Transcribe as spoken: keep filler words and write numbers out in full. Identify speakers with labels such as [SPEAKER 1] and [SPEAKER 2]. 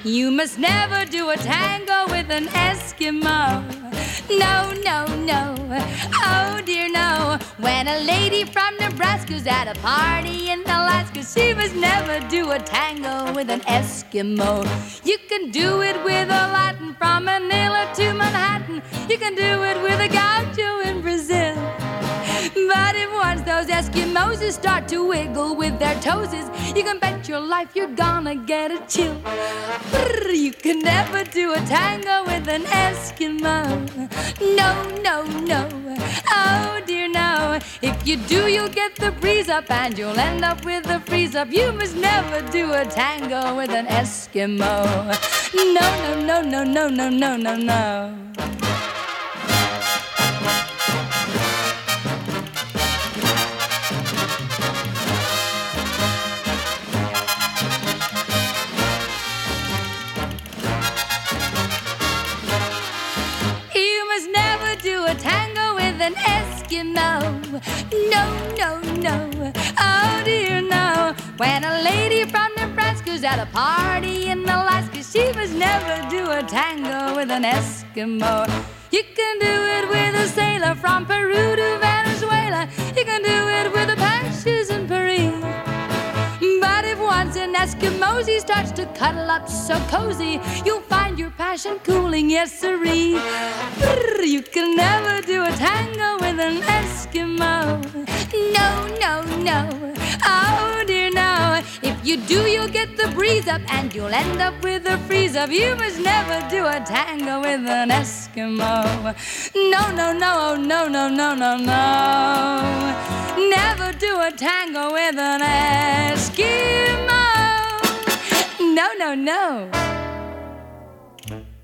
[SPEAKER 1] You must never do a tango with an Eskimo. No, no, no, oh dear no. When a lady from Nebraska's at a party in Alaska, she must never do a tango with an Eskimo. You can do it with a Latin from Manila to Manhattan. You can do it with a gaucho in Brazil. But if once those Eskimos start to wiggle with their toesies, you can bet your life you're gonna get a chill. You can never do a tango with an Eskimo. No, no, no, oh dear no. If you do, you'll get the breeze up and you'll end up with a freeze up. You must never do a tango with an Eskimo. No, no, no, no, no, no, no, no, no. Tango with an Eskimo. No, no, no, oh dear no. When a lady from Nebraska's at a party in Alaska, she must never do a tango with an Eskimo. You can do it with a sailor from Peru to Venezuela. You can do it with the Pashas in Paris. But if once an Eskimosie starts to cuddle up so cozy, you'll find your passion cooling, yes sirree. You can never do a tango with an Eskimo. No, no, no, oh dear no. If you do, you'll get the breeze up and you'll end up with a freeze up. You must never do a tango with an Eskimo. No, no, no, oh no, no, no, no, no. Never do a tango with an Eskimo. No, no, no.